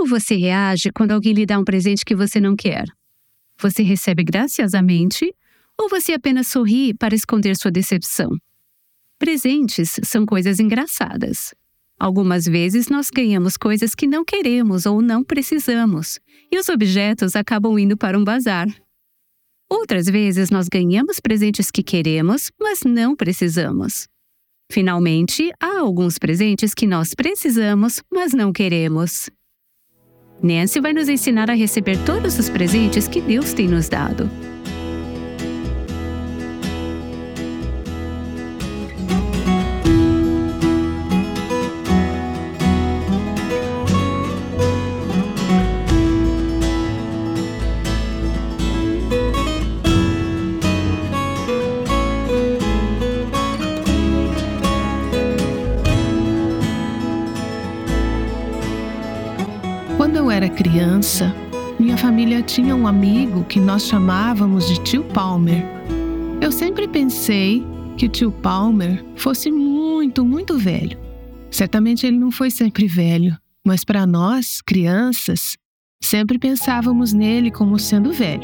Como você reage quando alguém lhe dá um presente que você não quer? Você recebe graciosamente ou você apenas sorri para esconder sua decepção? Presentes são coisas engraçadas. Algumas vezes nós ganhamos coisas que não queremos ou não precisamos, e os objetos acabam indo para um bazar. Outras vezes nós ganhamos presentes que queremos, mas não precisamos. Finalmente, há alguns presentes que nós precisamos, mas não queremos. Nancy vai nos ensinar a receber todos os presentes que Deus tem nos dado. Quando eu era criança, minha família tinha um amigo que nós chamávamos de tio Palmer. Eu sempre pensei que o tio Palmer fosse muito, muito velho. Certamente ele não foi sempre velho, mas para nós, crianças, sempre pensávamos nele como sendo velho.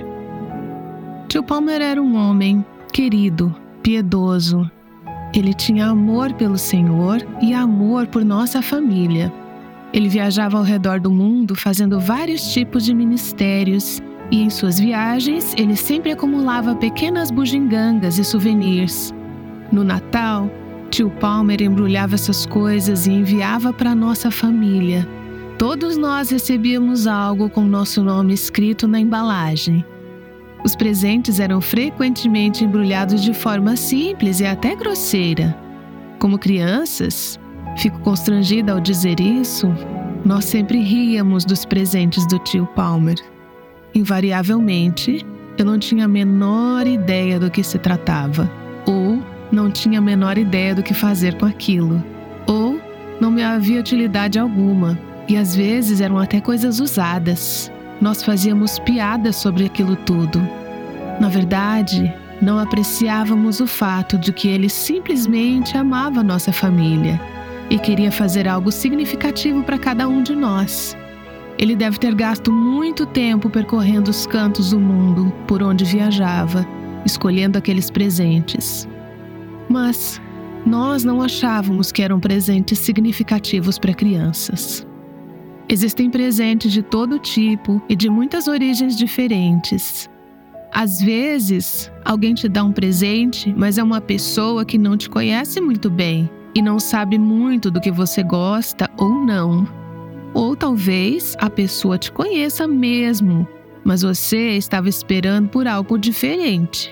Tio Palmer era um homem querido, piedoso. Ele tinha amor pelo Senhor e amor por nossa família. Ele viajava ao redor do mundo fazendo vários tipos de ministérios e em suas viagens ele sempre acumulava pequenas bugigangas e souvenirs. No Natal, tio Palmer embrulhava essas coisas e enviava para nossa família. Todos nós recebíamos algo com nosso nome escrito na embalagem. Os presentes eram frequentemente embrulhados de forma simples e até grosseira. Como crianças, fico constrangida ao dizer isso, nós sempre ríamos dos presentes do tio Palmer. Invariavelmente, eu não tinha a menor ideia do que se tratava, ou não tinha a menor ideia do que fazer com aquilo, ou não me havia utilidade alguma, e às vezes eram até coisas usadas. Nós fazíamos piadas sobre aquilo tudo. Na verdade, não apreciávamos o fato de que ele simplesmente amava nossa família e queria fazer algo significativo para cada um de nós. Ele deve ter gasto muito tempo percorrendo os cantos do mundo por onde viajava, escolhendo aqueles presentes. Mas nós não achávamos que eram presentes significativos para crianças. Existem presentes de todo tipo e de muitas origens diferentes. Às vezes, alguém te dá um presente, mas é uma pessoa que não te conhece muito bem e não sabe muito do que você gosta ou não. Ou talvez a pessoa te conheça mesmo, mas você estava esperando por algo diferente.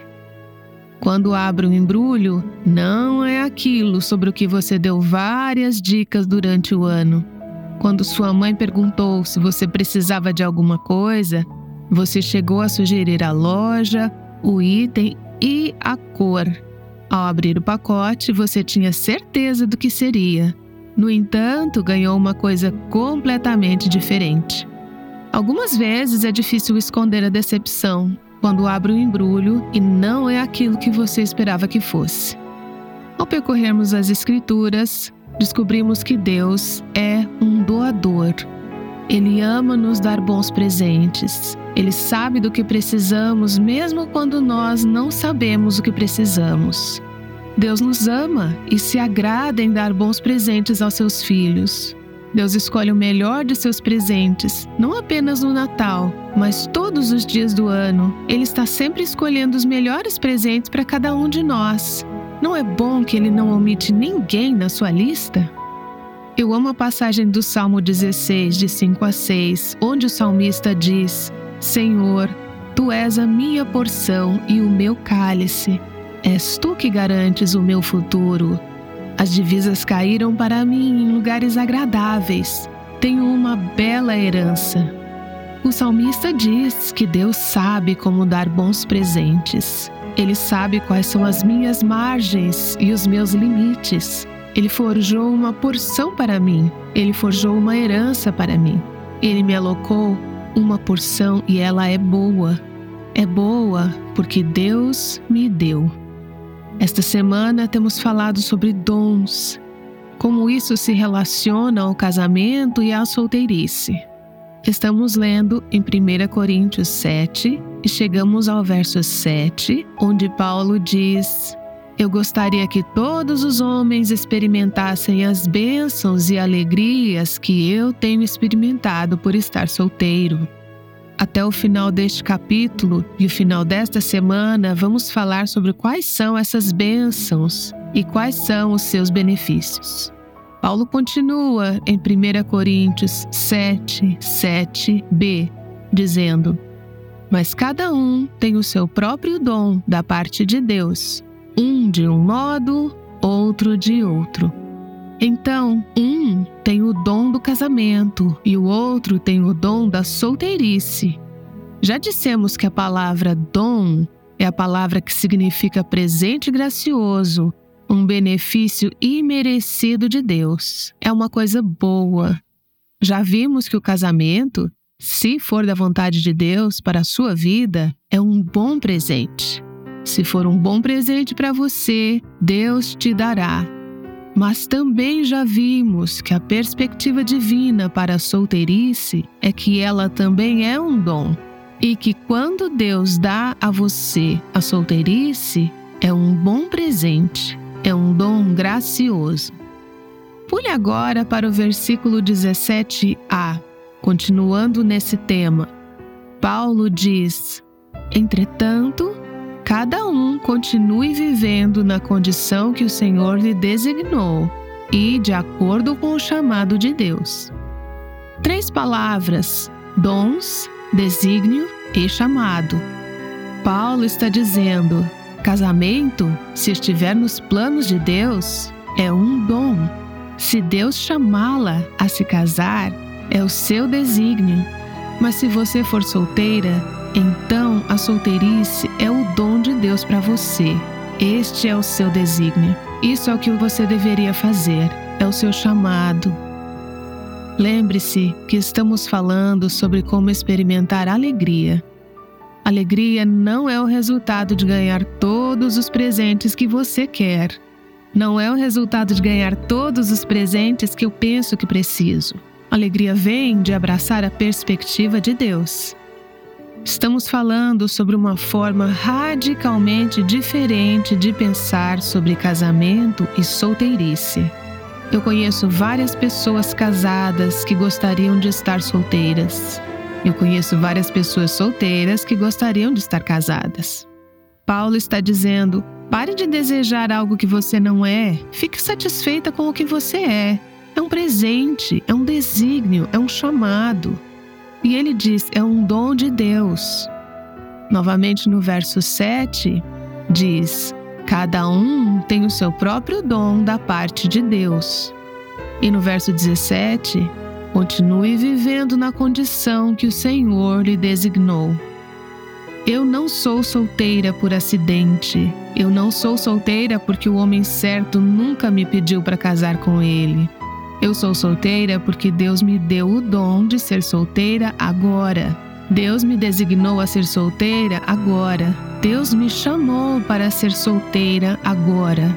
Quando abre um embrulho, não é aquilo sobre o que você deu várias dicas durante o ano. Quando sua mãe perguntou se você precisava de alguma coisa, você chegou a sugerir a loja, o item e a cor. Ao abrir o pacote, você tinha certeza do que seria. No entanto, ganhou uma coisa completamente diferente. Algumas vezes é difícil esconder a decepção quando abre o embrulho e não é aquilo que você esperava que fosse. Ao percorrermos as Escrituras, descobrimos que Deus é um doador. Ele ama nos dar bons presentes. Ele sabe do que precisamos mesmo quando nós não sabemos o que precisamos. Deus nos ama e se agrada em dar bons presentes aos seus filhos. Deus escolhe o melhor de seus presentes, não apenas no Natal, mas todos os dias do ano. Ele está sempre escolhendo os melhores presentes para cada um de nós. Não é bom que Ele não omite ninguém na sua lista? Eu amo a passagem do Salmo 16, de 5 a 6, onde o salmista diz: Senhor, Tu és a minha porção e o meu cálice. És Tu que garantes o meu futuro. As divisas caíram para mim em lugares agradáveis. Tenho uma bela herança. O salmista diz que Deus sabe como dar bons presentes. Ele sabe quais são as minhas margens e os meus limites. Ele forjou uma porção para mim. Ele forjou uma herança para mim. Ele me alocou uma porção e ela é boa. É boa porque Deus me deu. Esta semana temos falado sobre dons, como isso se relaciona ao casamento e à solteirice. Estamos lendo em 1 Coríntios 7 e chegamos ao verso 7, onde Paulo diz: Eu gostaria que todos os homens experimentassem as bênçãos e alegrias que eu tenho experimentado por estar solteiro. Até o final deste capítulo e o final desta semana, vamos falar sobre quais são essas bênçãos e quais são os seus benefícios. Paulo continua em 1 Coríntios 7, 7b, dizendo: Mas cada um tem o seu próprio dom da parte de Deus, um de um modo, outro de outro. Então, um tem o dom do casamento e o outro tem o dom da solteirice. Já dissemos que a palavra dom é a palavra que significa presente gracioso, um benefício imerecido de Deus. É uma coisa boa. Já vimos que o casamento, se for da vontade de Deus para a sua vida, é um bom presente. Se for um bom presente para você, Deus te dará. Mas também já vimos que a perspectiva divina para a solteirice é que ela também é um dom. E que quando Deus dá a você a solteirice, é um bom presente. É um dom gracioso. Pule agora para o versículo 17a, continuando nesse tema. Paulo diz: Entretanto, cada um continue vivendo na condição que o Senhor lhe designou e de acordo com o chamado de Deus. 3 palavras: dons, desígnio e chamado. Paulo está dizendo: casamento, se estiver nos planos de Deus, é um dom. Se Deus chamá-la a se casar, é o seu desígnio. Mas se você for solteira, então a solteirice é o dom de Deus para você. Este é o seu desígnio. Isso é o que você deveria fazer. É o seu chamado. Lembre-se que estamos falando sobre como experimentar alegria. Alegria não é o resultado de ganhar todos os presentes que você quer. Não é o resultado de ganhar todos os presentes que eu penso que preciso. Alegria vem de abraçar a perspectiva de Deus. Estamos falando sobre uma forma radicalmente diferente de pensar sobre casamento e solteirice. Eu conheço várias pessoas casadas que gostariam de estar solteiras. Eu conheço várias pessoas solteiras que gostariam de estar casadas. Paulo está dizendo: pare de desejar algo que você não é. Fique satisfeita com o que você é. É um presente, é um desígnio, é um chamado. E ele diz: é um dom de Deus. Novamente no verso 7, diz: cada um tem o seu próprio dom da parte de Deus. E no verso 17, continue vivendo na condição que o Senhor lhe designou. Eu não sou solteira por acidente. Eu não sou solteira porque o homem certo nunca me pediu para casar com ele. Eu sou solteira porque Deus me deu o dom de ser solteira agora. Deus me designou a ser solteira agora. Deus me chamou para ser solteira agora.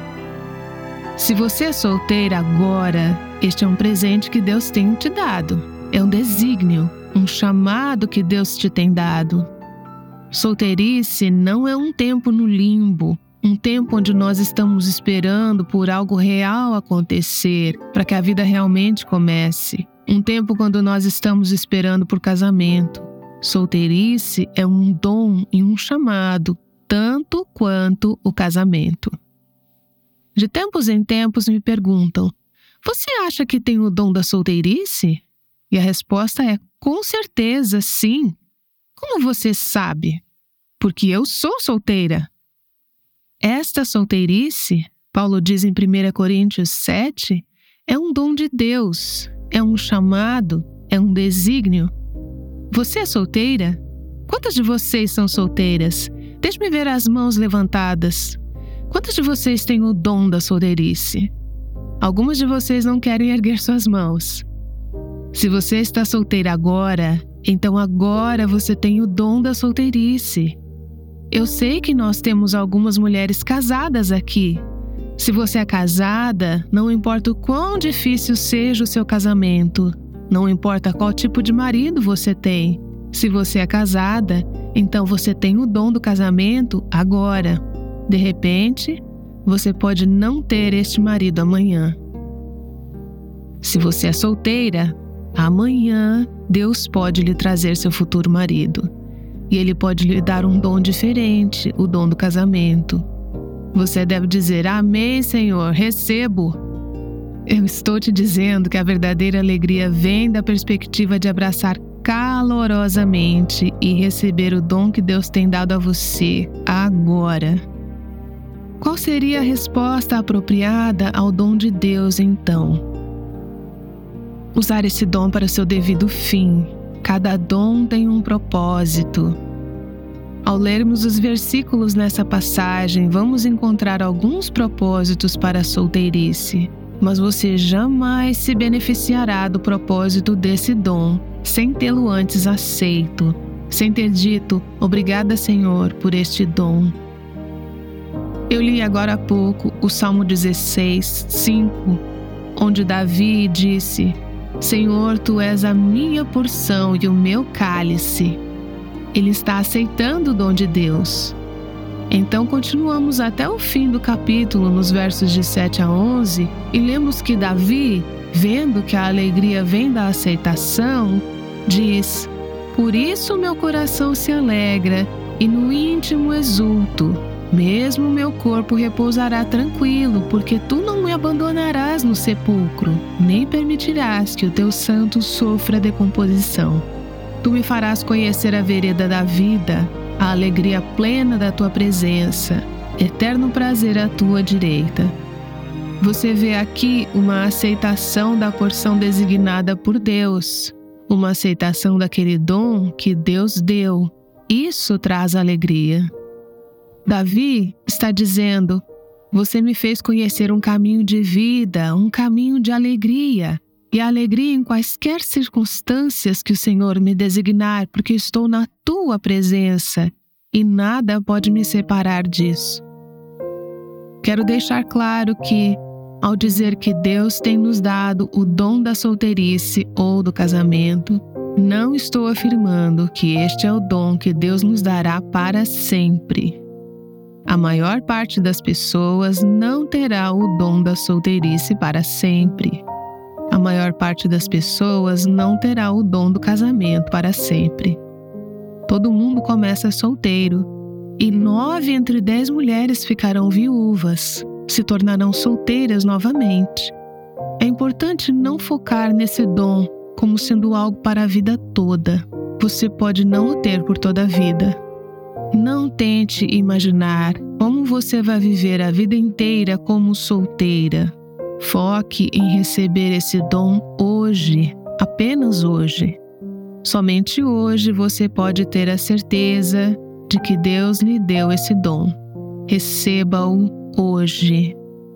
Se você é solteira agora, este é um presente que Deus tem te dado. É um desígnio, um chamado que Deus te tem dado. Solteirice não é um tempo no limbo, um tempo onde nós estamos esperando por algo real acontecer, para que a vida realmente comece. Um tempo quando nós estamos esperando por casamento. Solteirice é um dom e um chamado, tanto quanto o casamento. De tempos em tempos me perguntam: você acha que tem o dom da solteirice? E a resposta é: com certeza, sim. Como você sabe? Porque eu sou solteira. Esta solteirice, Paulo diz em 1 Coríntios 7, é um dom de Deus, é um chamado, é um desígnio. Você é solteira? Quantas de vocês são solteiras? Deixe-me ver as mãos levantadas. Quantas de vocês têm o dom da solteirice? Algumas de vocês não querem erguer suas mãos. Se você está solteira agora, então agora você tem o dom da solteirice. Eu sei que nós temos algumas mulheres casadas aqui. Se você é casada, não importa o quão difícil seja o seu casamento, Não importa qual tipo de marido você tem. Se você é casada, então você tem o dom do casamento agora. De repente, você pode não ter este marido amanhã. Se você é solteira, amanhã Deus pode lhe trazer seu futuro marido. E Ele pode lhe dar um dom diferente, o dom do casamento. Você deve dizer: Amém, Senhor, recebo. Eu estou te dizendo que a verdadeira alegria vem da perspectiva de abraçar calorosamente e receber o dom que Deus tem dado a você agora. Qual seria a resposta apropriada ao dom de Deus, então? Usar esse dom para o seu devido fim. Cada dom tem um propósito. Ao lermos os versículos nessa passagem, vamos encontrar alguns propósitos para a solteirice. Mas você jamais se beneficiará do propósito desse dom sem tê-lo antes aceito, sem ter dito: Obrigada, Senhor, por este dom. Eu li agora há pouco o Salmo 16, 5, onde Davi disse: Senhor, Tu és a minha porção e o meu cálice. Ele está aceitando o dom de Deus. Então continuamos até o fim do capítulo, nos versos de 7 a 11, e lemos que Davi, vendo que a alegria vem da aceitação, diz: Por isso meu coração se alegra e no íntimo exulto. Mesmo meu corpo repousará tranquilo, porque Tu não me abandonarás no sepulcro, nem permitirás que o Teu santo sofra decomposição. Tu me farás conhecer a vereda da vida, a alegria plena da Tua presença, eterno prazer à Tua direita. Você vê aqui uma aceitação da porção designada por Deus, uma aceitação daquele dom que Deus deu. Isso traz alegria. Davi está dizendo: Você me fez conhecer um caminho de vida, um caminho de alegria, e a alegria em quaisquer circunstâncias que o Senhor me designar, porque estou na Tua presença e nada pode me separar disso. Quero deixar claro que, ao dizer que Deus tem nos dado o dom da solteirice ou do casamento, não estou afirmando que este é o dom que Deus nos dará para sempre. A maior parte das pessoas não terá o dom da solteirice para sempre. A maior parte das pessoas não terá o dom do casamento para sempre. Todo mundo começa solteiro, e 9 entre 10 mulheres ficarão viúvas, se tornarão solteiras novamente. É importante não focar nesse dom como sendo algo para a vida toda. Você pode não o ter por toda a vida. Não tente imaginar como você vai viver a vida inteira como solteira. Foque em receber esse dom hoje, apenas hoje. Somente hoje você pode ter a certeza de que Deus lhe deu esse dom. Receba-o hoje.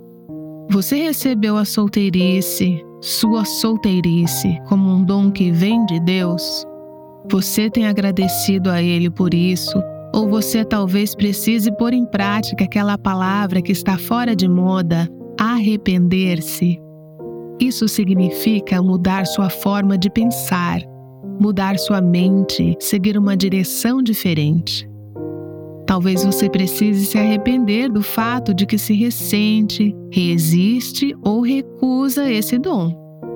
Você recebeu a solteirice, sua solteirice, como um dom que vem de Deus? Você tem agradecido a Ele por isso? Ou você talvez precise pôr em prática aquela palavra que está fora de moda, arrepender-se? Isso significa mudar sua forma de pensar, mudar sua mente, seguir uma direção diferente. Talvez você precise se arrepender do fato de que se ressente, resiste ou recusa esse dom.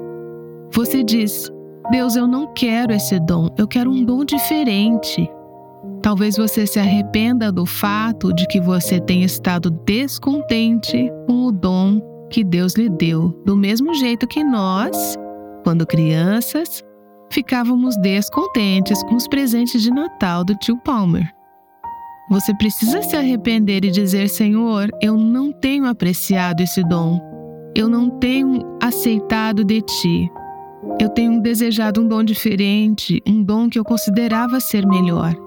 Você diz: Deus, eu não quero esse dom, eu quero um dom diferente. Talvez você se arrependa do fato de que você tenha estado descontente com o dom que Deus lhe deu, do mesmo jeito que nós, quando crianças, ficávamos descontentes com os presentes de Natal do tio Palmer. Você precisa se arrepender e dizer: Senhor, eu não tenho apreciado esse dom. Eu não tenho aceitado de Ti. Eu tenho desejado um dom diferente, um dom que eu considerava ser melhor.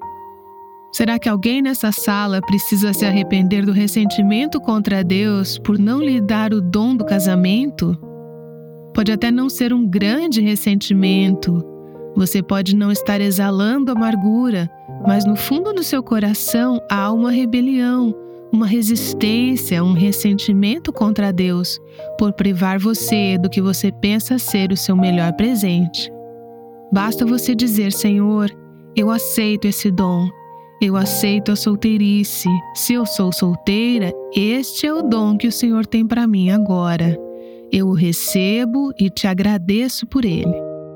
Será que alguém nessa sala precisa se arrepender do ressentimento contra Deus por não lhe dar o dom do casamento? Pode até não ser um grande ressentimento. Você pode não estar exalando amargura, mas no fundo do seu coração há uma rebelião, uma resistência, um ressentimento contra Deus por privar você do que você pensa ser o seu melhor presente. Basta você dizer: Senhor, eu aceito esse dom. Eu aceito a solteirice. Se eu sou solteira, este é o dom que o Senhor tem para mim agora. Eu o recebo e te agradeço por ele.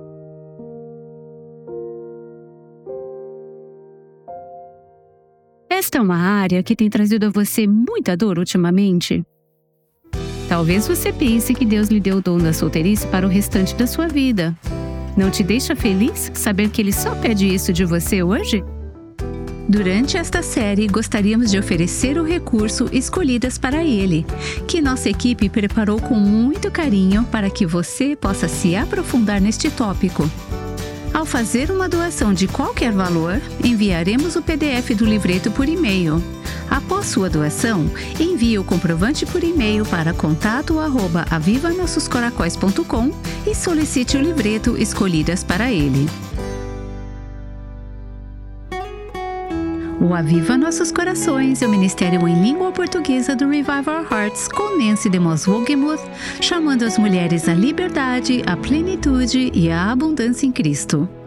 Esta é uma área que tem trazido a você muita dor ultimamente? Talvez você pense que Deus lhe deu o dom da solteirice para o restante da sua vida. Não te deixa feliz saber que Ele só pede isso de você hoje? Durante esta série, gostaríamos de oferecer o recurso Escolhidas para Ele, que nossa equipe preparou com muito carinho para que você possa se aprofundar neste tópico. Ao fazer uma doação de qualquer valor, enviaremos o PDF do livreto por e-mail. Após sua doação, envie o comprovante por e-mail para contato@avivanossoscoracóis.com e solicite o livreto Escolhidas para Ele. O Aviva Nossos Corações é o ministério em língua portuguesa do Revive Our Hearts com Nancy DeMoss Wogemuth, chamando as mulheres à liberdade, à plenitude e à abundância em Cristo.